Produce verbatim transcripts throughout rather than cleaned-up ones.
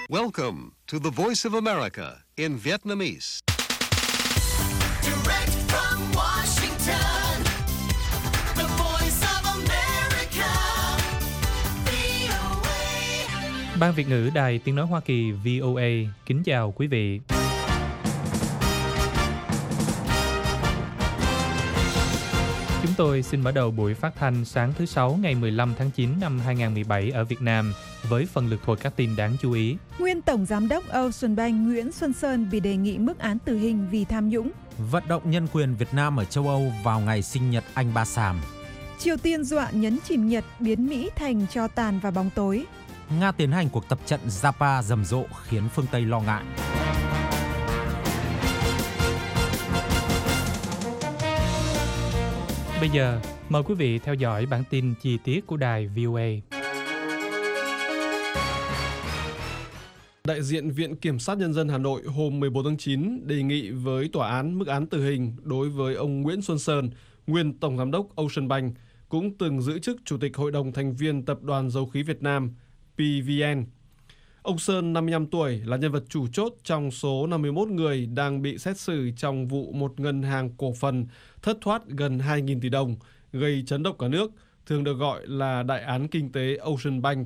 Welcome to the Voice of America in Vietnamese. Direct from Washington, the Voice of America, vê o a. Ban Việt ngữ Đài Tiếng nói Hoa Kỳ vê o a kính chào quý vị. Chúng tôi xin mở đầu buổi phát thanh sáng thứ Sáu ngày mười lăm tháng chín năm hai nghìn không trăm mười bảy ở Việt Nam với phần lược thuộc các tin đáng chú ý. Nguyên Tổng Giám đốc Ocean Bank Nguyễn Xuân Sơn bị đề nghị mức án tử hình vì tham nhũng. Vận động nhân quyền Việt Nam ở châu Âu vào ngày sinh nhật anh Ba Sàm. Triều Tiên dọa nhấn chìm Nhật, biến Mỹ thành tro tàn và bóng tối. Nga tiến hành cuộc tập trận Japa rầm rộ khiến phương Tây lo ngại. Bây giờ, mời quý vị theo dõi bản tin chi tiết của đài vê o a. Đại diện Viện Kiểm sát Nhân dân Hà Nội hôm mười bốn tháng chín đề nghị với tòa án mức án tử hình đối với ông Nguyễn Xuân Sơn, nguyên Tổng Giám đốc Ocean Bank, cũng từng giữ chức Chủ tịch Hội đồng thành viên Tập đoàn Dầu khí Việt Nam pê vê en. Ông Sơn, năm mươi lăm tuổi, là nhân vật chủ chốt trong số năm mươi mốt người đang bị xét xử trong vụ một ngân hàng cổ phần thất thoát gần hai nghìn tỷ đồng, gây chấn động cả nước, thường được gọi là đại án kinh tế Ocean Bank.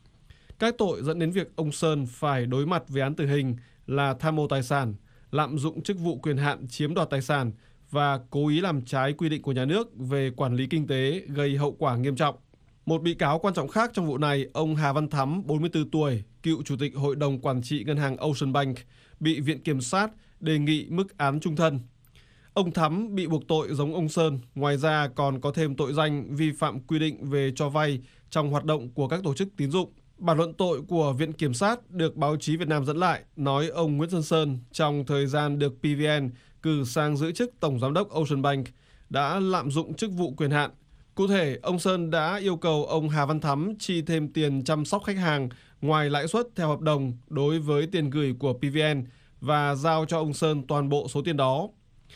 Các tội dẫn đến việc ông Sơn phải đối mặt với án tử hình là tham ô tài sản, lạm dụng chức vụ quyền hạn chiếm đoạt tài sản và cố ý làm trái quy định của nhà nước về quản lý kinh tế gây hậu quả nghiêm trọng. Một bị cáo quan trọng khác trong vụ này, ông Hà Văn Thắm, bốn mươi tư tuổi, cựu Chủ tịch Hội đồng Quản trị Ngân hàng Ocean Bank, bị Viện Kiểm sát đề nghị mức án chung thân. Ông Thắm bị buộc tội giống ông Sơn, ngoài ra còn có thêm tội danh vi phạm quy định về cho vay trong hoạt động của các tổ chức tín dụng. Bản luận tội của Viện Kiểm sát được báo chí Việt Nam dẫn lại, nói ông Nguyễn Xuân Sơn trong thời gian được pê vê en cử sang giữ chức Tổng Giám đốc Ocean Bank đã lạm dụng chức vụ quyền hạn. Cụ thể, ông Sơn đã yêu cầu ông Hà Văn Thắm chi thêm tiền chăm sóc khách hàng ngoài lãi suất theo hợp đồng đối với tiền gửi của pê vê en và giao cho ông Sơn toàn bộ số tiền đó.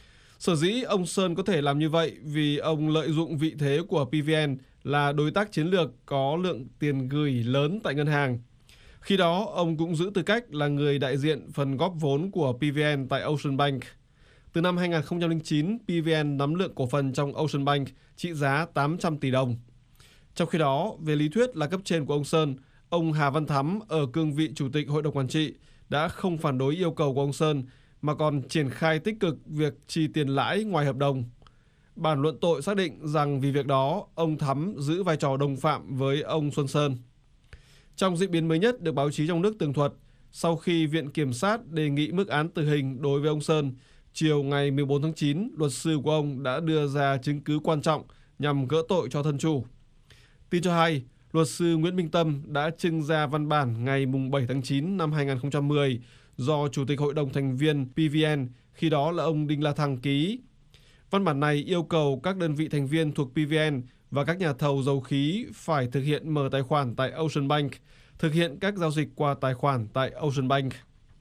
Sở dĩ ông Sơn có thể làm như vậy vì ông lợi dụng vị thế của pê vê en là đối tác chiến lược có lượng tiền gửi lớn tại ngân hàng. Khi đó, ông cũng giữ tư cách là người đại diện phần góp vốn của pê vê en tại Ocean Bank. Từ năm hai nghìn không trăm lẻ chín, pê vê en nắm lượng cổ phần trong Ocean Bank trị giá tám trăm tỷ đồng. Trong khi đó, về lý thuyết là cấp trên của ông Sơn, ông Hà Văn Thắm ở cương vị Chủ tịch Hội đồng Quản trị đã không phản đối yêu cầu của ông Sơn mà còn triển khai tích cực việc chi tiền lãi ngoài hợp đồng. Bản luận tội xác định rằng vì việc đó, ông Thắm giữ vai trò đồng phạm với ông Xuân Sơn. Trong diễn biến mới nhất được báo chí trong nước tường thuật, sau khi Viện Kiểm sát đề nghị mức án tử hình đối với ông Sơn, chiều ngày mười bốn tháng chín, luật sư của ông đã đưa ra chứng cứ quan trọng nhằm gỡ tội cho thân chủ. Tin cho hay, luật sư Nguyễn Minh Tâm đã trưng ra văn bản ngày bảy tháng chín năm hai nghìn không trăm mười do Chủ tịch Hội đồng thành viên pê vê en, khi đó là ông Đinh La Thăng ký. Văn bản này yêu cầu các đơn vị thành viên thuộc pê vê en và các nhà thầu dầu khí phải thực hiện mở tài khoản tại Ocean Bank, thực hiện các giao dịch qua tài khoản tại Ocean Bank.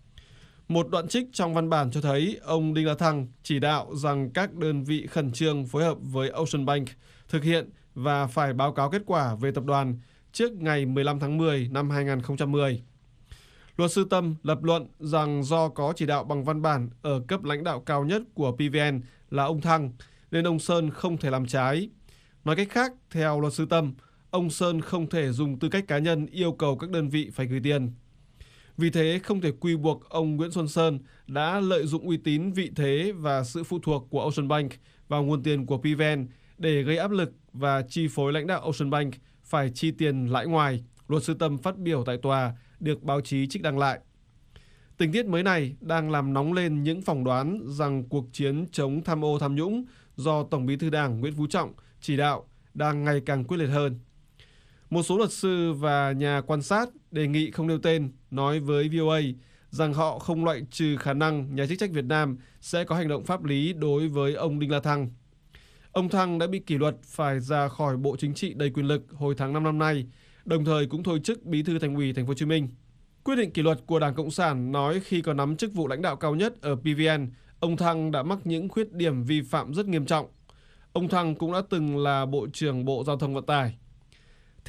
Một đoạn trích trong văn bản cho thấy ông Đinh La Thăng chỉ đạo rằng các đơn vị khẩn trương phối hợp với Ocean Bank thực hiện và phải báo cáo kết quả về tập đoàn trước ngày mười lăm tháng mười năm hai nghìn không trăm mười. Luật sư Tâm lập luận rằng do có chỉ đạo bằng văn bản ở cấp lãnh đạo cao nhất của pê vê en là ông Thăng, nên ông Sơn không thể làm trái. Nói cách khác, theo luật sư Tâm, ông Sơn không thể dùng tư cách cá nhân yêu cầu các đơn vị phải gửi tiền. Vì thế, không thể quy buộc ông Nguyễn Xuân Sơn đã lợi dụng uy tín, vị thế và sự phụ thuộc của Ocean Bank vào nguồn tiền của pê vê en để gây áp lực và chi phối lãnh đạo Ocean Bank phải chi tiền lãi ngoài, luật sư Tâm phát biểu tại tòa được báo chí trích đăng lại. Tình tiết mới này đang làm nóng lên những phỏng đoán rằng cuộc chiến chống tham ô tham nhũng do Tổng Bí thư Đảng Nguyễn Phú Trọng chỉ đạo đang ngày càng quyết liệt hơn. Một số luật sư và nhà quan sát đề nghị không nêu tên nói với vê o a rằng họ không loại trừ khả năng nhà chức trách Việt Nam sẽ có hành động pháp lý đối với ông Đinh La Thăng. Ông Thăng đã bị kỷ luật phải ra khỏi Bộ Chính trị đầy quyền lực hồi tháng năm năm nay, đồng thời cũng thôi chức Bí thư Thành ủy Thành phố Hồ Chí Minh. Quyết định kỷ luật của Đảng Cộng sản nói khi còn nắm chức vụ lãnh đạo cao nhất ở pê vê en, ông Thăng đã mắc những khuyết điểm vi phạm rất nghiêm trọng. Ông Thăng cũng đã từng là Bộ trưởng Bộ Giao thông Vận tải.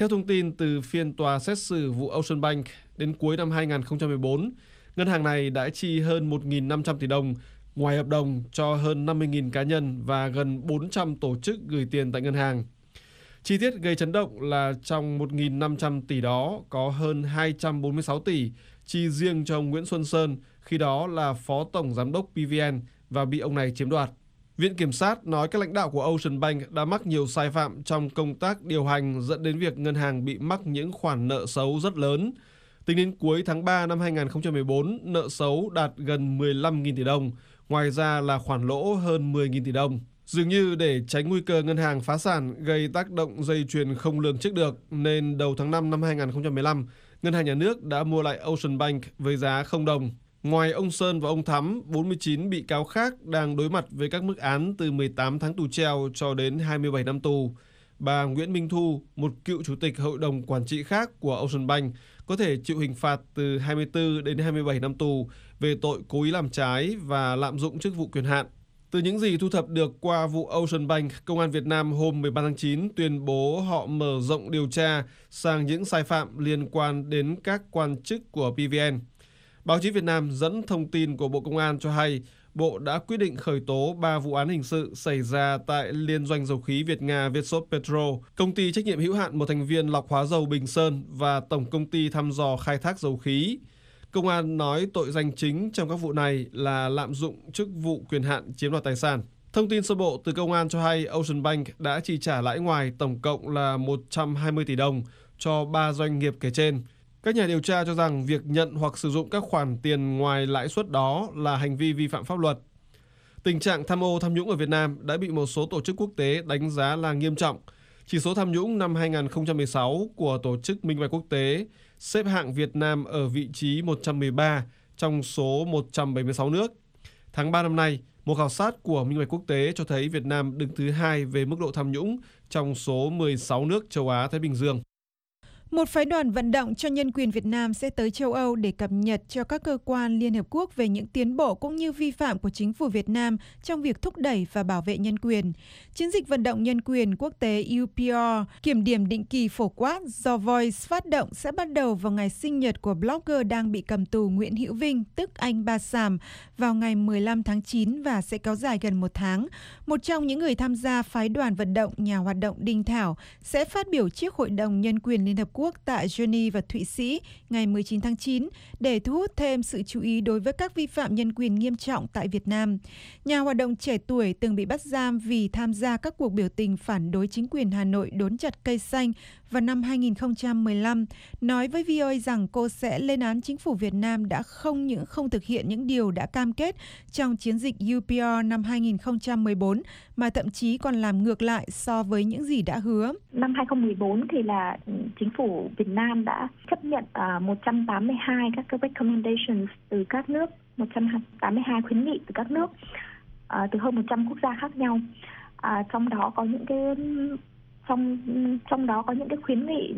Theo thông tin từ phiên tòa xét xử vụ Ocean Bank, đến cuối năm hai nghìn không trăm mười bốn, ngân hàng này đã chi hơn một nghìn năm trăm tỷ đồng ngoài hợp đồng cho hơn năm mươi nghìn cá nhân và gần bốn trăm tổ chức gửi tiền tại ngân hàng. Chi tiết gây chấn động là trong một nghìn năm trăm tỷ đó có hơn hai trăm bốn mươi sáu tỷ chi riêng cho ông Nguyễn Xuân Sơn, khi đó là Phó Tổng Giám đốc pê vê en và bị ông này chiếm đoạt. Viện Kiểm sát nói các lãnh đạo của Ocean Bank đã mắc nhiều sai phạm trong công tác điều hành dẫn đến việc ngân hàng bị mắc những khoản nợ xấu rất lớn. Tính đến cuối tháng ba năm hai nghìn không trăm mười bốn, nợ xấu đạt gần mười lăm nghìn tỷ đồng, ngoài ra là khoản lỗ hơn mười nghìn tỷ đồng. Dường như để tránh nguy cơ ngân hàng phá sản gây tác động dây chuyền không lường trước được, nên đầu tháng năm năm hai nghìn không trăm mười lăm, Ngân hàng Nhà nước đã mua lại Ocean Bank với giá không đồng. Ngoài ông Sơn và ông Thắm, bốn mươi chín bị cáo khác đang đối mặt với các mức án từ mười tám tháng tù treo cho đến hai mươi bảy năm tù. Bà Nguyễn Minh Thu, một cựu chủ tịch hội đồng quản trị khác của Ocean Bank, có thể chịu hình phạt từ hai mươi tư đến hai mươi bảy năm tù về tội cố ý làm trái và lạm dụng chức vụ quyền hạn. Từ những gì thu thập được qua vụ Ocean Bank, Công an Việt Nam hôm mười ba tháng chín tuyên bố họ mở rộng điều tra sang những sai phạm liên quan đến các quan chức của pê vê en. Báo chí Việt Nam dẫn thông tin của Bộ Công an cho hay, Bộ đã quyết định khởi tố ba vụ án hình sự xảy ra tại Liên doanh dầu khí Việt-Nga Vietsopetrol, công ty trách nhiệm hữu hạn một thành viên lọc hóa dầu Bình Sơn và Tổng công ty thăm dò khai thác dầu khí. Công an nói tội danh chính trong các vụ này là lạm dụng chức vụ quyền hạn chiếm đoạt tài sản. Thông tin sơ bộ từ Công an cho hay Ocean Bank đã chi trả lãi ngoài tổng cộng là một trăm hai mươi tỷ đồng cho ba doanh nghiệp kể trên. Các nhà điều tra cho rằng việc nhận hoặc sử dụng các khoản tiền ngoài lãi suất đó là hành vi vi phạm pháp luật. Tình trạng tham ô tham nhũng ở Việt Nam đã bị một số tổ chức quốc tế đánh giá là nghiêm trọng. Chỉ số tham nhũng năm hai nghìn không trăm mười sáu của Tổ chức Minh bạch Quốc tế xếp hạng Việt Nam ở vị trí một trăm mười ba trong số một trăm bảy mươi sáu nước. Tháng ba năm nay, một khảo sát của Minh bạch Quốc tế cho thấy Việt Nam đứng thứ hai về mức độ tham nhũng trong số mười sáu nước châu Á-Thái Bình Dương. Một phái đoàn vận động cho nhân quyền Việt Nam sẽ tới châu Âu để cập nhật cho các cơ quan Liên Hợp Quốc về những tiến bộ cũng như vi phạm của chính phủ Việt Nam trong việc thúc đẩy và bảo vệ nhân quyền. Chiến dịch vận động nhân quyền quốc tế U P R, kiểm điểm định kỳ phổ quát do Voice phát động sẽ bắt đầu vào ngày sinh nhật của blogger đang bị cầm tù Nguyễn Hữu Vinh, tức anh Ba Sàm, vào ngày mười lăm tháng chín và sẽ kéo dài gần một tháng. Một trong những người tham gia phái đoàn vận động, nhà hoạt động Đinh Thảo, sẽ phát biểu trước Hội đồng Nhân quyền Liên Hợp Quốc tại Geneva và Thụy Sĩ ngày mười chín tháng chín để thu hút thêm sự chú ý đối với các vi phạm nhân quyền nghiêm trọng tại Việt Nam. Nhà hoạt động trẻ tuổi từng bị bắt giam vì tham gia các cuộc biểu tình phản đối chính quyền Hà Nội đốn chặt cây xanh vào năm hai nghìn không trăm mười lăm, nói với vê o a rằng cô sẽ lên án chính phủ Việt Nam đã không những không thực hiện những điều đã cam kết trong chiến dịch U P R năm hai nghìn không trăm mười bốn, mà thậm chí còn làm ngược lại so với những gì đã hứa. Năm hai nghìn không trăm mười bốn thì là chính phủ Việt Nam đã chấp nhận uh, một trăm tám mươi hai các cái recommendations từ các nước, một trăm tám mươi hai khuyến nghị từ các nước, uh, từ hơn một trăm quốc gia khác nhau. Uh, trong đó có những cái trong trong đó có những cái khuyến nghị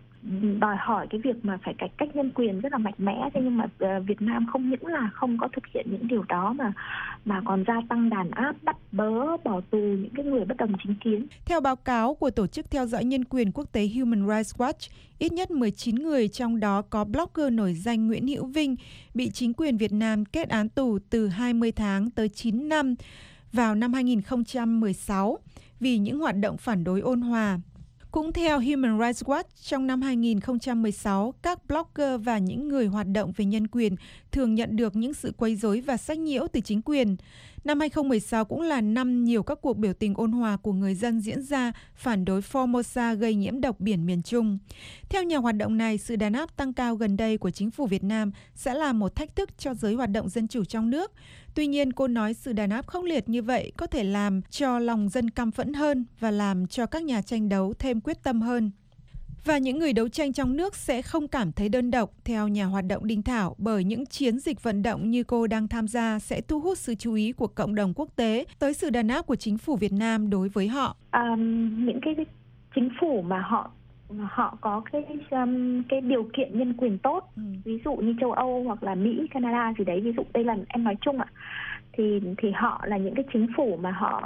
đòi hỏi cái việc mà phải cải cách nhân quyền rất là mạnh mẽ, thế nhưng mà uh, Việt Nam không những là không có thực hiện những điều đó mà mà còn gia tăng đàn áp, bắt bớ, bỏ tù những cái người bất đồng chính kiến. Theo báo cáo của Tổ chức theo dõi nhân quyền quốc tế Human Rights Watch, ít nhất mười chín người, trong đó có blogger nổi danh Nguyễn Hữu Vinh, bị chính quyền Việt Nam kết án tù từ hai mươi tháng tới chín năm vào năm hai nghìn không trăm mười sáu vì những hoạt động phản đối ôn hòa. Cũng theo Human Rights Watch, trong năm hai nghìn không trăm mười sáu, các blogger và những người hoạt động về nhân quyền thường nhận được những sự quấy rối và sách nhiễu từ chính quyền. Năm hai nghìn không trăm mười sáu cũng là năm nhiều các cuộc biểu tình ôn hòa của người dân diễn ra phản đối Formosa gây nhiễm độc biển miền Trung. Theo nhà hoạt động này, sự đàn áp tăng cao gần đây của chính phủ Việt Nam sẽ là một thách thức cho giới hoạt động dân chủ trong nước. Tuy nhiên, cô nói sự đàn áp khốc liệt như vậy có thể làm cho lòng dân căm phẫn hơn và làm cho các nhà tranh đấu thêm quyết tâm hơn. Và những người đấu tranh trong nước sẽ không cảm thấy đơn độc, theo nhà hoạt động Đinh Thảo, bởi những chiến dịch vận động như cô đang tham gia sẽ thu hút sự chú ý của cộng đồng quốc tế tới sự đàn áp của chính phủ Việt Nam đối với họ. À, những cái chính phủ mà họ họ có cái um, cái điều kiện nhân quyền tốt, ừ. ví dụ như châu Âu hoặc là Mỹ, Canada gì đấy, ví dụ đây là em nói chung ạ, thì thì họ là những cái chính phủ mà họ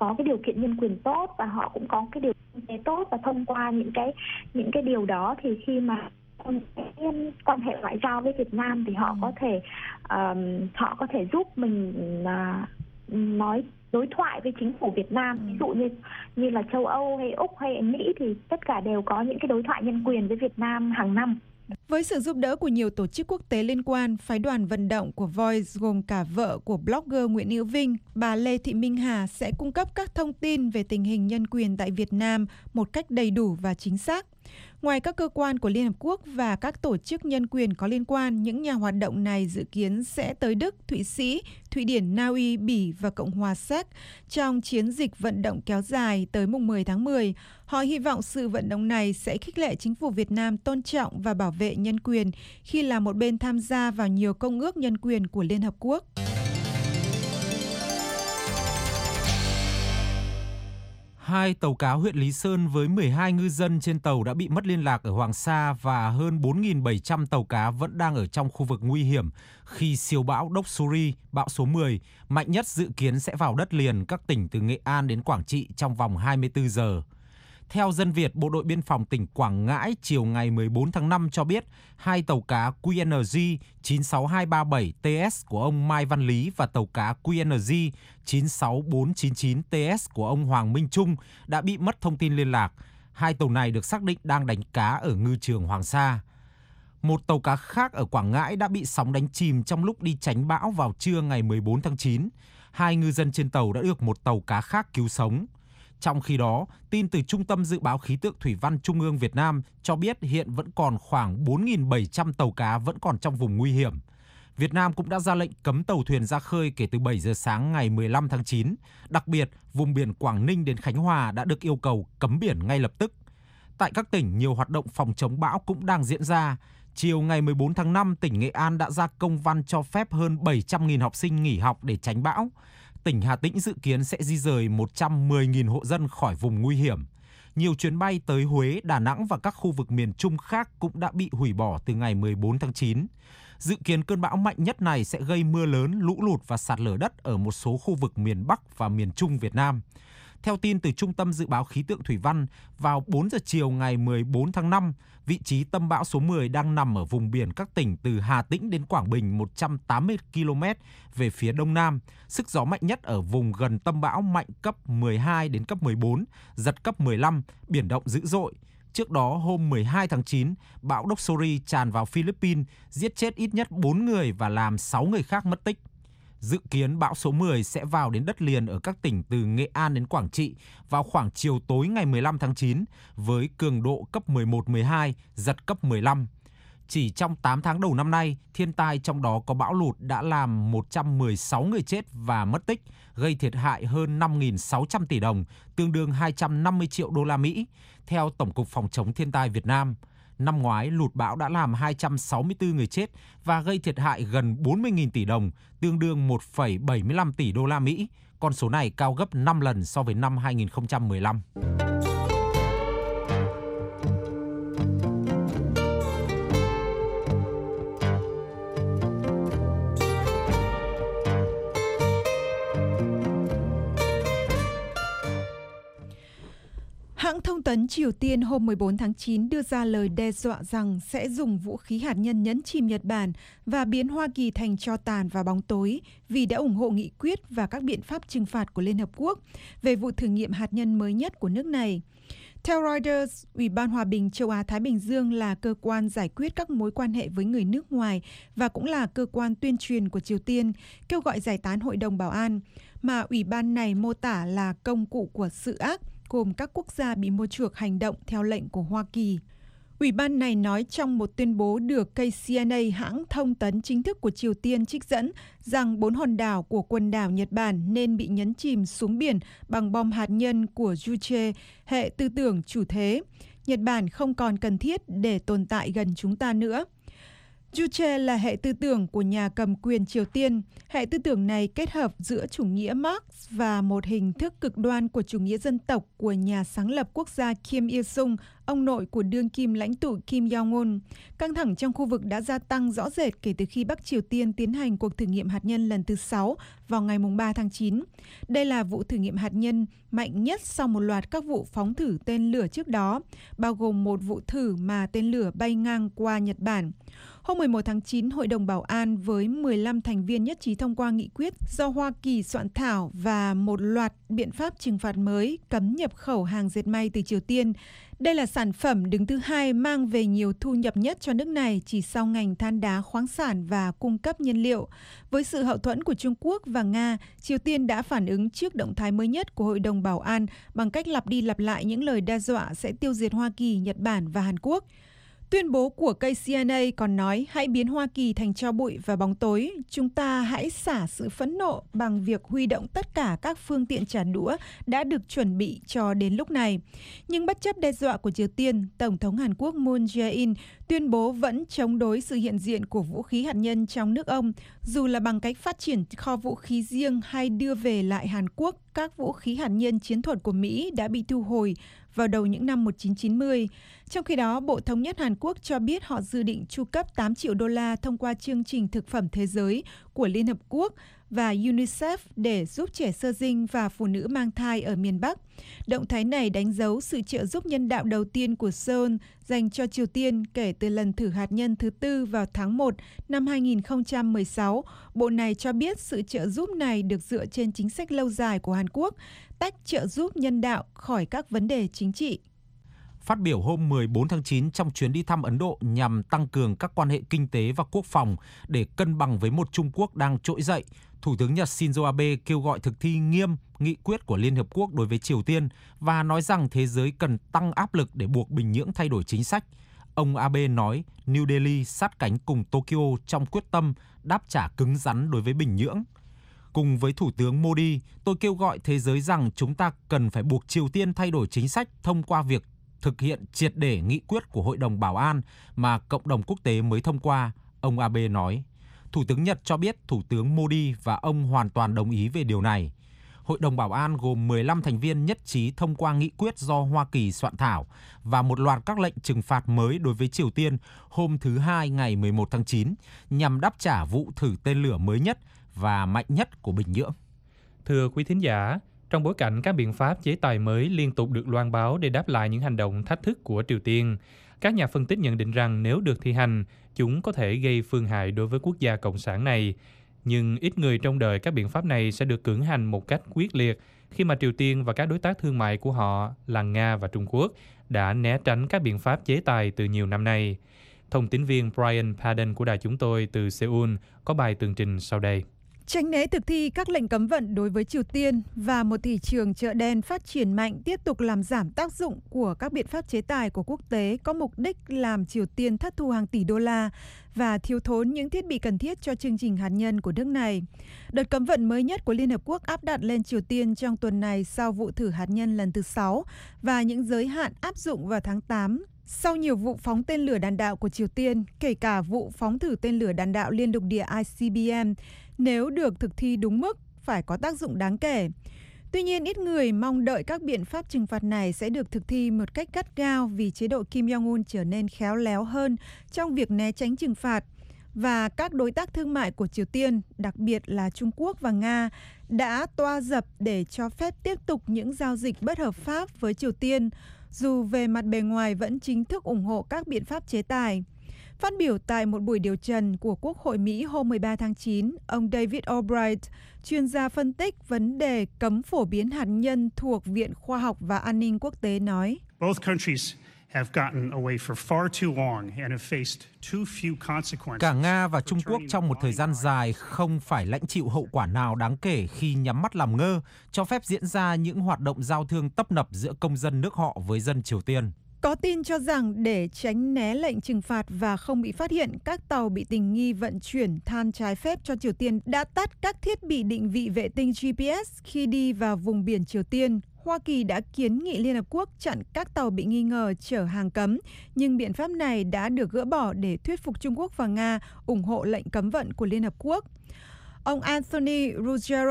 có cái điều kiện nhân quyền tốt và họ cũng có cái điều kiện tốt, và thông qua những cái những cái điều đó thì khi mà quan hệ ngoại giao với Việt Nam thì họ có thể um, họ có thể giúp mình uh, nói đối thoại với chính phủ Việt Nam, ví dụ như như là châu Âu hay Úc hay Mỹ thì tất cả đều có những cái đối thoại nhân quyền với Việt Nam hàng năm. Với sự giúp đỡ của nhiều tổ chức quốc tế liên quan, phái đoàn vận động của Voice gồm cả vợ của blogger Nguyễn Hữu Vinh, bà Lê Thị Minh Hà sẽ cung cấp các thông tin về tình hình nhân quyền tại Việt Nam một cách đầy đủ và chính xác. Ngoài các cơ quan của Liên Hợp Quốc và các tổ chức nhân quyền có liên quan, những nhà hoạt động này dự kiến sẽ tới Đức, Thụy Sĩ, Thụy Điển, Na Uy, Bỉ và Cộng hòa Séc trong chiến dịch vận động kéo dài tới mùng mười tháng mười. Họ hy vọng sự vận động này sẽ khích lệ chính phủ Việt Nam tôn trọng và bảo vệ nhân quyền khi là một bên tham gia vào nhiều công ước nhân quyền của Liên Hợp Quốc. Hai tàu cá huyện Lý Sơn với mười hai ngư dân trên tàu đã bị mất liên lạc ở Hoàng Sa và hơn bốn nghìn bảy trăm tàu cá vẫn đang ở trong khu vực nguy hiểm khi siêu bão Doksuri, bão số mười, mạnh nhất dự kiến sẽ vào đất liền các tỉnh từ Nghệ An đến Quảng Trị trong vòng hai mươi tư giờ. Theo Dân Việt, Bộ đội Biên phòng tỉnh Quảng Ngãi chiều ngày mười bốn tháng năm cho biết hai tàu cá quy en giê chín sáu hai ba bảy T S của ông Mai Văn Lý và tàu cá quy en giê chín sáu bốn chín chín T S của ông Hoàng Minh Trung đã bị mất thông tin liên lạc. Hai tàu này được xác định đang đánh cá ở ngư trường Hoàng Sa. Một tàu cá khác ở Quảng Ngãi đã bị sóng đánh chìm trong lúc đi tránh bão vào trưa ngày mười bốn tháng chín. Hai ngư dân trên tàu đã được một tàu cá khác cứu sống. Trong khi đó, tin từ Trung tâm Dự báo Khí tượng Thủy văn Trung ương Việt Nam cho biết hiện vẫn còn khoảng bốn nghìn bảy trăm tàu cá vẫn còn trong vùng nguy hiểm. Việt Nam cũng đã ra lệnh cấm tàu thuyền ra khơi kể từ bảy giờ sáng ngày mười lăm tháng chín. Đặc biệt, vùng biển Quảng Ninh đến Khánh Hòa đã được yêu cầu cấm biển ngay lập tức. Tại các tỉnh, nhiều hoạt động phòng chống bão cũng đang diễn ra. Chiều ngày mười bốn tháng năm, tỉnh Nghệ An đã ra công văn cho phép hơn bảy trăm nghìn học sinh nghỉ học để tránh bão. Tỉnh Hà Tĩnh dự kiến sẽ di dời một trăm mười nghìn hộ dân khỏi vùng nguy hiểm. Nhiều chuyến bay tới Huế, Đà Nẵng và các khu vực miền Trung khác cũng đã bị hủy bỏ từ ngày mười bốn tháng chín. Dự kiến cơn bão mạnh nhất này sẽ gây mưa lớn, lũ lụt và sạt lở đất ở một số khu vực miền Bắc và miền Trung Việt Nam. Theo tin từ Trung tâm Dự báo Khí tượng Thủy văn, vào bốn giờ chiều ngày mười bốn tháng năm, vị trí tâm bão số mười đang nằm ở vùng biển các tỉnh từ Hà Tĩnh đến Quảng Bình một trăm tám mươi ki lô mét về phía đông nam. Sức gió mạnh nhất ở vùng gần tâm bão mạnh cấp mười hai đến cấp mười bốn, giật cấp mười lăm, biển động dữ dội. Trước đó, hôm mười hai tháng chín, bão Doksuri tràn vào Philippines, giết chết ít nhất bốn người và làm sáu người khác mất tích. Dự kiến bão số mười sẽ vào đến đất liền ở các tỉnh từ Nghệ An đến Quảng Trị vào khoảng chiều tối ngày mười lăm tháng chín với cường độ cấp mười một mười hai, giật cấp mười lăm. Chỉ trong tám tháng đầu năm nay, thiên tai trong đó có bão lụt đã làm một trăm mười sáu người chết và mất tích, gây thiệt hại hơn năm nghìn sáu trăm tỷ đồng, tương đương hai trăm năm mươi triệu đô la Mỹ, theo Tổng cục Phòng chống thiên tai Việt Nam. Năm ngoái, lụt bão đã làm hai trăm sáu mươi tư người chết và gây thiệt hại gần bốn mươi nghìn tỷ đồng, tương đương một phẩy bảy mươi lăm tỷ đô la Mỹ. Con số này cao gấp năm lần so với năm hai nghìn không trăm mười lăm. Hãng thông tấn Triều Tiên hôm mười bốn tháng chín đưa ra lời đe dọa rằng sẽ dùng vũ khí hạt nhân nhấn chìm Nhật Bản và biến Hoa Kỳ thành tro tàn và bóng tối vì đã ủng hộ nghị quyết và các biện pháp trừng phạt của Liên Hợp Quốc về vụ thử nghiệm hạt nhân mới nhất của nước này. Theo Reuters, Ủy ban Hòa bình châu Á-Thái Bình Dương là cơ quan giải quyết các mối quan hệ với người nước ngoài và cũng là cơ quan tuyên truyền của Triều Tiên, kêu gọi giải tán Hội đồng Bảo an, mà ủy ban này mô tả là công cụ của sự ác, gồm các quốc gia bị mua chuộc hành động theo lệnh của Hoa Kỳ. Ủy ban này nói trong một tuyên bố được K C N A, hãng thông tấn chính thức của Triều Tiên, trích dẫn rằng bốn hòn đảo của quần đảo Nhật Bản nên bị nhấn chìm xuống biển bằng bom hạt nhân của Juche, hệ tư tưởng chủ thế. Nhật Bản không còn cần thiết để tồn tại gần chúng ta nữa. Juche là hệ tư tưởng của nhà cầm quyền Triều Tiên. Hệ tư tưởng này kết hợp giữa chủ nghĩa Marx và một hình thức cực đoan của chủ nghĩa dân tộc của nhà sáng lập quốc gia Kim Il-sung ông nội của đương kim lãnh tụ Kim Jong-un. Căng thẳng trong khu vực đã gia tăng rõ rệt kể từ khi Bắc Triều Tiên tiến hành cuộc thử nghiệm hạt nhân lần thứ sáu vào ngày ba tháng chín. Đây là vụ thử nghiệm hạt nhân mạnh nhất sau một loạt các vụ phóng thử tên lửa trước đó, bao gồm một vụ thử mà tên lửa bay ngang qua Nhật Bản. Hôm mười một tháng chín, Hội đồng Bảo an với mười lăm thành viên nhất trí thông qua nghị quyết do Hoa Kỳ soạn thảo và một loạt biện pháp trừng phạt mới cấm nhập khẩu hàng dệt may từ Triều Tiên. Đây là sản phẩm đứng thứ hai mang về nhiều thu nhập nhất cho nước này chỉ sau ngành than đá khoáng sản và cung cấp nhiên liệu. Với sự hậu thuẫn của Trung Quốc và Nga, Triều Tiên đã phản ứng trước động thái mới nhất của Hội đồng Bảo an bằng cách lặp đi lặp lại những lời đe dọa sẽ tiêu diệt Hoa Kỳ, Nhật Bản và Hàn Quốc. Tuyên bố của K C N A còn nói hãy biến Hoa Kỳ thành tro bụi và bóng tối. Chúng ta hãy xả sự phẫn nộ bằng việc huy động tất cả các phương tiện trả đũa đã được chuẩn bị cho đến lúc này. Nhưng bất chấp đe dọa của Triều Tiên, Tổng thống Hàn Quốc Moon Jae-in tuyên bố vẫn chống đối sự hiện diện của vũ khí hạt nhân trong nước ông, dù là bằng cách phát triển kho vũ khí riêng hay đưa về lại Hàn Quốc các vũ khí hạt nhân chiến thuật của Mỹ đã bị thu hồi vào đầu những năm một nghìn chín trăm chín mươi. Trong khi đó, Bộ Thống nhất Hàn Quốc cho biết họ dự định chu cấp tám triệu đô la thông qua chương trình thực phẩm thế giới của Liên Hợp Quốc và UNICEF để giúp trẻ sơ sinh và phụ nữ mang thai ở miền Bắc. Động thái này đánh dấu sự trợ giúp nhân đạo đầu tiên của Seoul dành cho Triều Tiên kể từ lần thử hạt nhân thứ tư vào tháng một năm hai nghìn không trăm mười sáu. Bộ này cho biết sự trợ giúp này được dựa trên chính sách lâu dài của Hàn Quốc, tách trợ giúp nhân đạo khỏi các vấn đề chính trị. Phát biểu hôm mười bốn tháng chín trong chuyến đi thăm Ấn Độ nhằm tăng cường các quan hệ kinh tế và quốc phòng để cân bằng với một Trung Quốc đang trỗi dậy, Thủ tướng Nhật Shinzo Abe kêu gọi thực thi nghiêm nghị quyết của Liên Hợp Quốc đối với Triều Tiên và nói rằng thế giới cần tăng áp lực để buộc Bình Nhưỡng thay đổi chính sách. Ông Abe nói New Delhi sát cánh cùng Tokyo trong quyết tâm đáp trả cứng rắn đối với Bình Nhưỡng. Cùng với Thủ tướng Modi, tôi kêu gọi thế giới rằng chúng ta cần phải buộc Triều Tiên thay đổi chính sách thông qua việc thực hiện triệt để nghị quyết của Hội đồng Bảo an mà cộng đồng quốc tế mới thông qua, ông Abe nói. Thủ tướng Nhật cho biết Thủ tướng Modi và ông hoàn toàn đồng ý về điều này. Hội đồng Bảo an gồm mười lăm thành viên nhất trí thông qua nghị quyết do Hoa Kỳ soạn thảo và một loạt các lệnh trừng phạt mới đối với Triều Tiên hôm thứ Hai ngày mười một tháng chín nhằm đáp trả vụ thử tên lửa mới nhất và mạnh nhất của Bình Nhưỡng. Thưa quý thính giả, trong bối cảnh các biện pháp chế tài mới liên tục được loan báo để đáp lại những hành động thách thức của Triều Tiên, các nhà phân tích nhận định rằng nếu được thi hành, chúng có thể gây phương hại đối với quốc gia cộng sản này. Nhưng ít người trông đợi các biện pháp này sẽ được cưỡng hành một cách quyết liệt khi mà Triều Tiên và các đối tác thương mại của họ là Nga và Trung Quốc đã né tránh các biện pháp chế tài từ nhiều năm nay. Thông tín viên Brian Padden của đài chúng tôi từ Seoul có bài tường trình sau đây. Tránh né thực thi các lệnh cấm vận đối với Triều Tiên và một thị trường chợ đen phát triển mạnh tiếp tục làm giảm tác dụng của các biện pháp chế tài của quốc tế có mục đích làm Triều Tiên thất thu hàng tỷ đô la và thiếu thốn những thiết bị cần thiết cho chương trình hạt nhân của nước này. Đợt cấm vận mới nhất của Liên Hợp Quốc áp đặt lên Triều Tiên trong tuần này sau vụ thử hạt nhân lần thứ sáu và những giới hạn áp dụng vào tháng tám. Sau nhiều vụ phóng tên lửa đạn đạo của Triều Tiên, kể cả vụ phóng thử tên lửa đạn đạo liên lục địa I C B M, nếu được thực thi đúng mức, phải có tác dụng đáng kể. Tuy nhiên, ít người mong đợi các biện pháp trừng phạt này sẽ được thực thi một cách gắt gao vì chế độ Kim Jong-un trở nên khéo léo hơn trong việc né tránh trừng phạt. Và các đối tác thương mại của Triều Tiên, đặc biệt là Trung Quốc và Nga, đã toa dập để cho phép tiếp tục những giao dịch bất hợp pháp với Triều Tiên, dù về mặt bề ngoài vẫn chính thức ủng hộ các biện pháp chế tài. Phát biểu tại một buổi điều trần của Quốc hội Mỹ hôm mười ba tháng chín, ông David Albright, chuyên gia phân tích vấn đề cấm phổ biến hạt nhân thuộc Viện Khoa học và An ninh Quốc tế nói: Both countries have gotten away for far too long and have faced too few consequences. Cả Nga và Trung Quốc trong một thời gian dài không phải lãnh chịu hậu quả nào đáng kể khi nhắm mắt làm ngơ, cho phép diễn ra những hoạt động giao thương tấp nập giữa công dân nước họ với dân Triều Tiên. Có tin cho rằng để tránh né lệnh trừng phạt và không bị phát hiện, các tàu bị tình nghi vận chuyển than trái phép cho Triều Tiên đã tắt các thiết bị định vị vệ tinh G P S khi đi vào vùng biển Triều Tiên. Hoa Kỳ đã kiến nghị Liên Hợp Quốc chặn các tàu bị nghi ngờ chở hàng cấm, nhưng biện pháp này đã được gỡ bỏ để thuyết phục Trung Quốc và Nga ủng hộ lệnh cấm vận của Liên Hợp Quốc. Ông Anthony Ruggiero,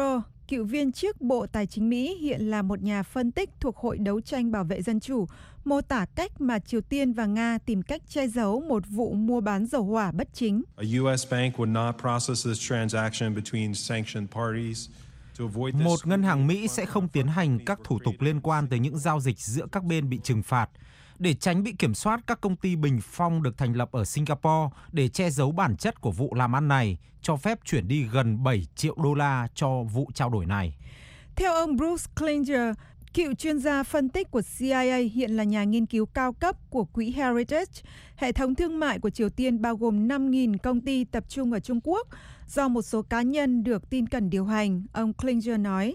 cựu viên chức Bộ Tài chính Mỹ, hiện là một nhà phân tích thuộc Hội đấu tranh bảo vệ dân chủ, mô tả cách mà Triều Tiên và Nga tìm cách che giấu một vụ mua bán dầu hỏa bất chính. Một ngân hàng Mỹ sẽ không tiến hành các thủ tục liên quan tới những giao dịch giữa các bên bị trừng phạt. Để tránh bị kiểm soát, các công ty bình phong được thành lập ở Singapore để che giấu bản chất của vụ làm ăn này, cho phép chuyển đi gần bảy triệu đô la cho vụ trao đổi này. Theo ông Bruce Klinger, cựu chuyên gia phân tích của C I A, hiện là nhà nghiên cứu cao cấp của quỹ Heritage, hệ thống thương mại của Triều Tiên bao gồm năm nghìn công ty tập trung ở Trung Quốc, do một số cá nhân được tin cẩn điều hành. Ông Klinger nói,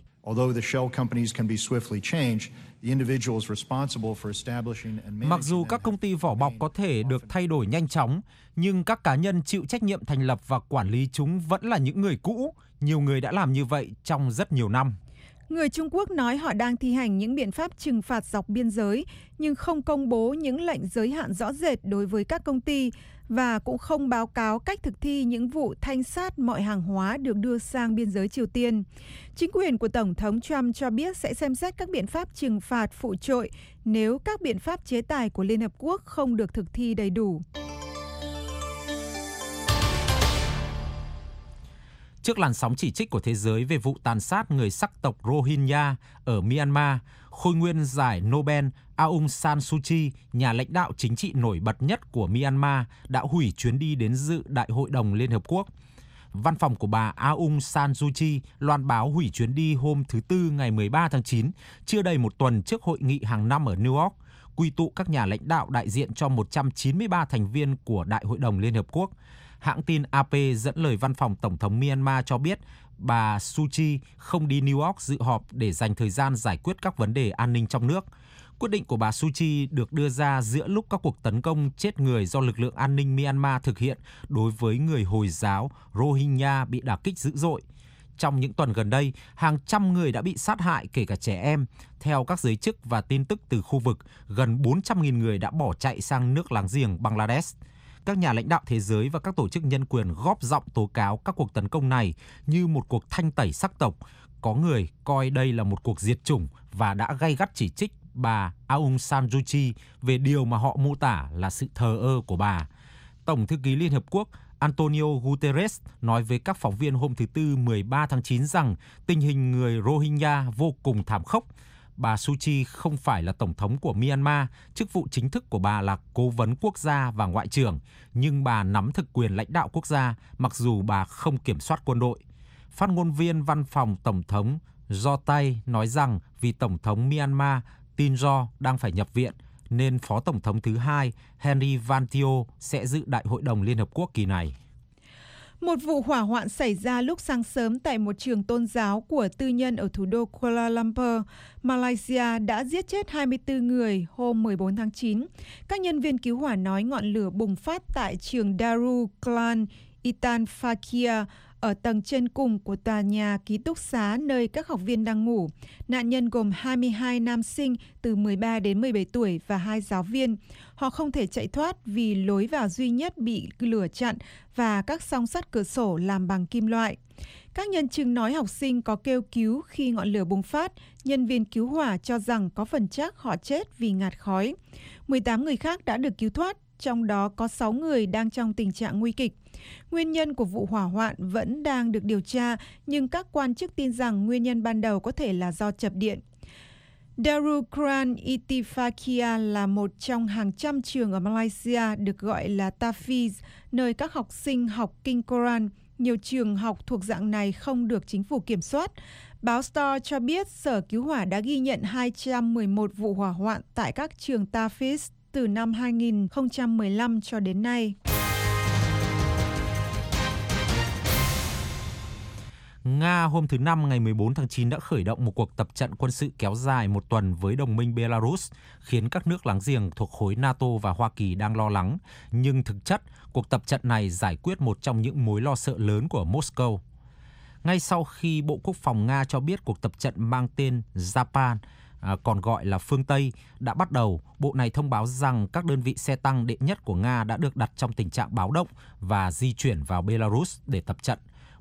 mặc dù các công ty vỏ bọc có thể được thay đổi nhanh chóng, nhưng các cá nhân chịu trách nhiệm thành lập và quản lý chúng vẫn là những người cũ. Nhiều người đã làm như vậy trong rất nhiều năm. Người Trung Quốc nói họ đang thi hành những biện pháp trừng phạt dọc biên giới, nhưng không công bố những lệnh giới hạn rõ rệt đối với các công ty và cũng không báo cáo cách thực thi những vụ thanh sát mọi hàng hóa được đưa sang biên giới Triều Tiên. Chính quyền của Tổng thống Trump cho biết sẽ xem xét các biện pháp trừng phạt phụ trội nếu các biện pháp chế tài của Liên Hợp Quốc không được thực thi đầy đủ. Trước làn sóng chỉ trích của thế giới về vụ tàn sát người sắc tộc Rohingya ở Myanmar, khôi nguyên giải Nobel Aung San Suu Kyi, nhà lãnh đạo chính trị nổi bật nhất của Myanmar, đã hủy chuyến đi đến dự Đại hội đồng Liên Hợp Quốc. Văn phòng của bà Aung San Suu Kyi loan báo hủy chuyến đi hôm thứ Tư ngày mười ba tháng chín, chưa đầy một tuần trước hội nghị hàng năm ở New York, quy tụ các nhà lãnh đạo đại diện cho một trăm chín mươi ba thành viên của Đại hội đồng Liên Hợp Quốc. Hãng tin A P dẫn lời văn phòng Tổng thống Myanmar cho biết bà Suu Kyi không đi New York dự họp để dành thời gian giải quyết các vấn đề an ninh trong nước. Quyết định của bà Suu Kyi được đưa ra giữa lúc các cuộc tấn công chết người do lực lượng an ninh Myanmar thực hiện đối với người Hồi giáo Rohingya bị đả kích dữ dội. Trong những tuần gần đây, hàng trăm người đã bị sát hại, kể cả trẻ em. Theo các giới chức và tin tức từ khu vực, gần bốn trăm nghìn người đã bỏ chạy sang nước láng giềng Bangladesh. Các nhà lãnh đạo thế giới và các tổ chức nhân quyền góp giọng tố cáo các cuộc tấn công này như một cuộc thanh tẩy sắc tộc. Có người coi đây là một cuộc diệt chủng và đã gay gắt chỉ trích bà Aung San Suu Kyi về điều mà họ mô tả là sự thờ ơ của bà. Tổng thư ký Liên Hợp Quốc Antonio Guterres nói với các phóng viên hôm thứ Tư mười ba tháng chín rằng tình hình người Rohingya vô cùng thảm khốc. Bà Suu Kyi không phải là tổng thống của Myanmar, chức vụ chính thức của bà là cố vấn quốc gia và ngoại trưởng, nhưng bà nắm thực quyền lãnh đạo quốc gia mặc dù bà không kiểm soát quân đội. Phát ngôn viên văn phòng Tổng thống Jotai nói rằng vì Tổng thống Myanmar Tin Jo đang phải nhập viện, nên Phó Tổng thống thứ hai Henry Van Thieu sẽ dự Đại hội đồng Liên Hợp Quốc kỳ này. Một vụ hỏa hoạn xảy ra lúc sáng sớm tại một trường tôn giáo của tư nhân ở thủ đô Kuala Lumpur, Malaysia đã giết chết hai mươi tư người hôm mười bốn tháng chín. Các nhân viên cứu hỏa nói ngọn lửa bùng phát tại trường Darul Quran Intan Fakir ở tầng trên cùng của tòa nhà ký túc xá nơi các học viên đang ngủ. Nạn nhân gồm hai mươi hai nam sinh từ mười ba đến mười bảy tuổi và hai giáo viên. Họ không thể chạy thoát vì lối vào duy nhất bị lửa chặn và các song sắt cửa sổ làm bằng kim loại. Các nhân chứng nói học sinh có kêu cứu khi ngọn lửa bùng phát. Nhân viên cứu hỏa cho rằng có phần chắc họ chết vì ngạt khói. mười tám người khác đã được cứu thoát, trong đó có sáu người đang trong tình trạng nguy kịch. Nguyên nhân của vụ hỏa hoạn vẫn đang được điều tra, nhưng các quan chức tin rằng nguyên nhân ban đầu có thể là do chập điện. Darul Quran Ittifaqiya là một trong hàng trăm trường ở Malaysia được gọi là Tafiz, nơi các học sinh học kinh Koran. Nhiều trường học thuộc dạng này không được chính phủ kiểm soát. Báo Star cho biết Sở Cứu hỏa đã ghi nhận hai trăm mười một vụ hỏa hoạn tại các trường Tafiz từ năm hai nghìn không trăm mười lăm cho đến nay. Nga hôm thứ Năm ngày mười bốn tháng chín đã khởi động một cuộc tập trận quân sự kéo dài một tuần với đồng minh Belarus, khiến các nước láng giềng thuộc khối NATO và Hoa Kỳ đang lo lắng. Nhưng thực chất, cuộc tập trận này giải quyết một trong những mối lo sợ lớn của Moscow. Ngay sau khi Bộ Quốc phòng Nga cho biết cuộc tập trận mang tên Japan, à, còn gọi là phương Tây, đã bắt đầu, Bộ này thông báo rằng các đơn vị xe tăng đệ nhất của Nga đã được đặt trong tình trạng báo động và di chuyển vào Belarus để tập trận.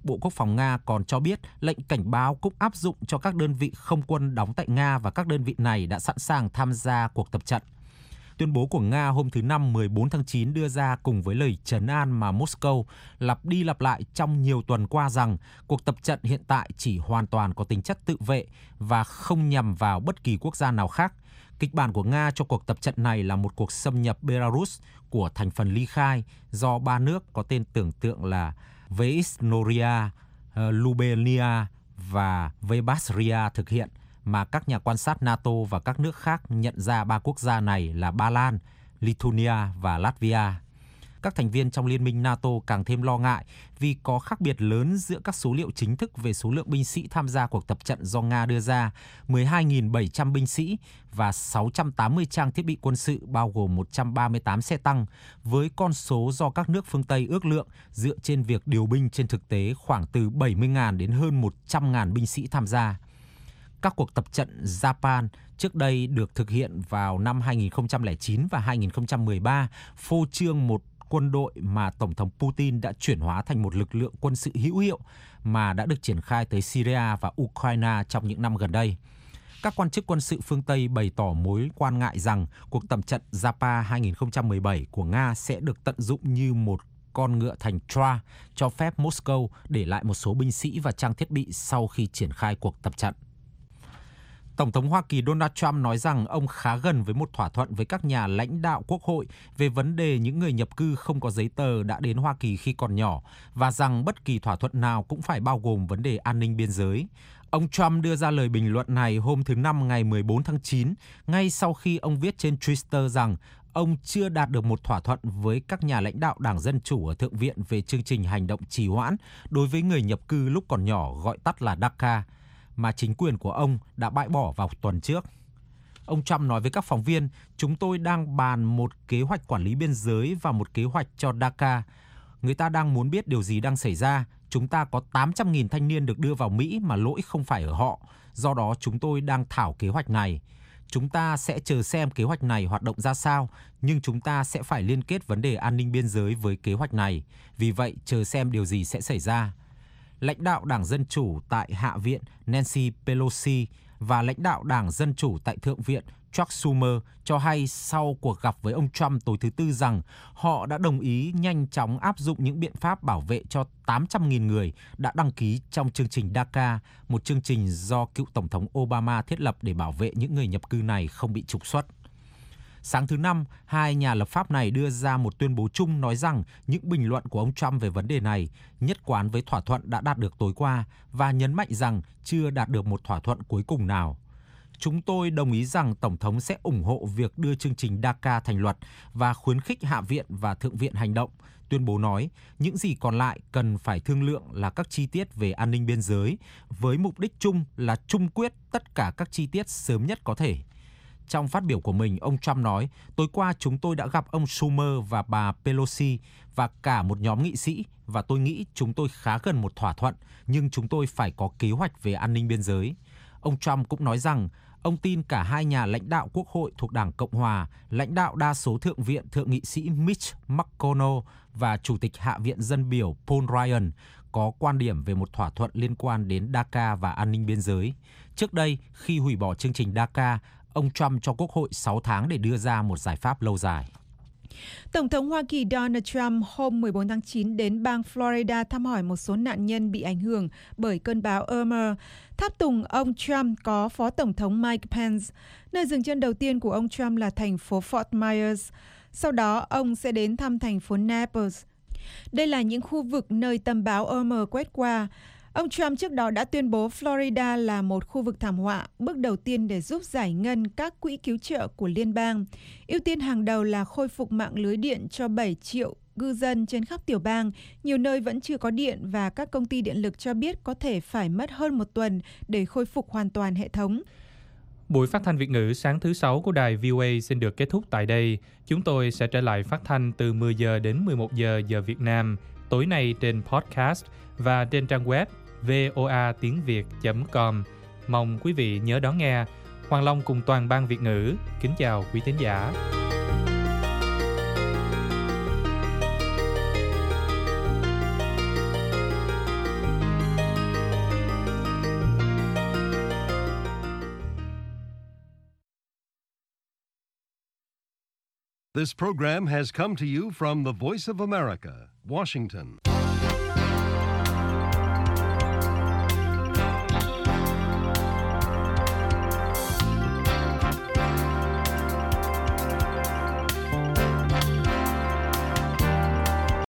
Bộ Quốc phòng Nga còn cho biết lệnh cảnh báo cũng áp dụng cho các đơn vị không quân đóng tại Nga và các đơn vị này đã sẵn sàng tham gia cuộc tập trận. Tuyên bố của Nga hôm thứ Năm mười bốn tháng chín đưa ra cùng với lời trấn an mà Moscow lặp đi lặp lại trong nhiều tuần qua rằng cuộc tập trận hiện tại chỉ hoàn toàn có tính chất tự vệ và không nhằm vào bất kỳ quốc gia nào khác. Kịch bản của Nga cho cuộc tập trận này là một cuộc xâm nhập Belarus của thành phần ly khai do ba nước có tên tưởng tượng là Vysnoria, Lubelnia và Vybasria thực hiện, mà các nhà quan sát NATO và các nước khác nhận ra ba quốc gia này là Ba Lan, Lithuania và Latvia. Các thành viên trong Liên minh NATO càng thêm lo ngại vì có khác biệt lớn giữa các số liệu chính thức về số lượng binh sĩ tham gia cuộc tập trận do Nga đưa ra, mười hai nghìn bảy trăm binh sĩ và sáu trăm tám mươi trang thiết bị quân sự bao gồm một trăm ba mươi tám xe tăng, với con số do các nước phương Tây ước lượng dựa trên việc điều binh trên thực tế khoảng từ bảy mươi nghìn đến hơn một trăm nghìn binh sĩ tham gia. Các cuộc tập trận Japan trước đây được thực hiện vào năm hai nghìn không trăm lẻ chín và hai nghìn không trăm mười ba, phô trương một quân đội mà Tổng thống Putin đã chuyển hóa thành một lực lượng quân sự hữu hiệu mà đã được triển khai tới Syria và Ukraine trong những năm gần đây. Các quan chức quân sự phương Tây bày tỏ mối quan ngại rằng cuộc tập trận Japan hai nghìn không trăm mười bảy của Nga sẽ được tận dụng như một con ngựa thành Troa, cho phép Moscow để lại một số binh sĩ và trang thiết bị sau khi triển khai cuộc tập trận. Tổng thống Hoa Kỳ Donald Trump nói rằng ông khá gần với một thỏa thuận với các nhà lãnh đạo quốc hội về vấn đề những người nhập cư không có giấy tờ đã đến Hoa Kỳ khi còn nhỏ và rằng bất kỳ thỏa thuận nào cũng phải bao gồm vấn đề an ninh biên giới. Ông Trump đưa ra lời bình luận này hôm thứ Năm ngày mười bốn tháng chín, ngay sau khi ông viết trên Twitter rằng ông chưa đạt được một thỏa thuận với các nhà lãnh đạo Đảng Dân Chủ ở Thượng viện về chương trình hành động trì hoãn đối với người nhập cư lúc còn nhỏ, gọi tắt là đê a xê a, mà chính quyền của ông đã bãi bỏ vào tuần trước. Ông Trump nói với các phóng viên, chúng tôi đang bàn một kế hoạch quản lý biên giới và một kế hoạch cho đê a xê a. Người ta đang muốn biết điều gì đang xảy ra. Chúng ta có tám trăm nghìn thanh niên được đưa vào Mỹ mà lỗi không phải ở họ. Do đó chúng tôi đang thảo kế hoạch này. Chúng ta sẽ chờ xem kế hoạch này hoạt động ra sao, nhưng chúng ta sẽ phải liên kết vấn đề an ninh biên giới với kế hoạch này. Vì vậy, chờ xem điều gì sẽ xảy ra. Lãnh đạo Đảng Dân Chủ tại Hạ viện Nancy Pelosi và lãnh đạo Đảng Dân Chủ tại Thượng viện Chuck Schumer cho hay sau cuộc gặp với ông Trump tối thứ Tư rằng họ đã đồng ý nhanh chóng áp dụng những biện pháp bảo vệ cho tám trăm nghìn người đã đăng ký trong chương trình đê a xê a, một chương trình do cựu Tổng thống Obama thiết lập để bảo vệ những người nhập cư này không bị trục xuất. Sáng thứ Năm, hai nhà lập pháp này đưa ra một tuyên bố chung nói rằng những bình luận của ông Trump về vấn đề này nhất quán với thỏa thuận đã đạt được tối qua và nhấn mạnh rằng chưa đạt được một thỏa thuận cuối cùng nào. Chúng tôi đồng ý rằng Tổng thống sẽ ủng hộ việc đưa chương trình đê a xê a thành luật và khuyến khích Hạ viện và Thượng viện hành động. Tuyên bố nói, những gì còn lại cần phải thương lượng là các chi tiết về an ninh biên giới, với mục đích chung là chung quyết tất cả các chi tiết sớm nhất có thể. Trong phát biểu của mình, ông Trump nói, tối qua chúng tôi đã gặp ông Schumer và bà Pelosi và cả một nhóm nghị sĩ, và tôi nghĩ chúng tôi khá gần một thỏa thuận, nhưng chúng tôi phải có kế hoạch về an ninh biên giới. Ông Trump cũng nói rằng, ông tin cả hai nhà lãnh đạo quốc hội thuộc Đảng Cộng Hòa, lãnh đạo đa số Thượng viện Thượng nghị sĩ Mitch McConnell và Chủ tịch Hạ viện Dân biểu Paul Ryan có quan điểm về một thỏa thuận liên quan đến đê a xê a và an ninh biên giới. Trước đây, khi hủy bỏ chương trình đê a xê a, ông Trump cho Quốc hội sáu tháng để đưa ra một giải pháp lâu dài. Tổng thống Hoa Kỳ Donald Trump hôm mười bốn tháng chín đến bang Florida thăm hỏi một số nạn nhân bị ảnh hưởng bởi cơn bão Irma. Tháp tùng ông Trump có Phó Tổng thống Mike Pence. Nơi dừng chân đầu tiên của ông Trump là thành phố Fort Myers. Sau đó, ông sẽ đến thăm thành phố Naples. Đây là những khu vực nơi tâm bão Irma quét qua. Ông Trump trước đó đã tuyên bố Florida là một khu vực thảm họa, bước đầu tiên để giúp giải ngân các quỹ cứu trợ của liên bang. Ưu tiên hàng đầu là khôi phục mạng lưới điện cho bảy triệu cư dân trên khắp tiểu bang. Nhiều nơi vẫn chưa có điện và các công ty điện lực cho biết có thể phải mất hơn một tuần để khôi phục hoàn toàn hệ thống. Buổi phát thanh Việt ngữ sáng thứ Sáu của đài vê o a xin được kết thúc tại đây. Chúng tôi sẽ trở lại phát thanh từ mười giờ đến mười một giờ giờ Việt Nam, tối nay trên podcast và trên trang web voa tiếng việt chấm com. Mong quý vị nhớ đón nghe. Hoàng Long cùng toàn ban Việt ngữ kính chào quý thính giả. This program has come to you from the Voice of America, Washington.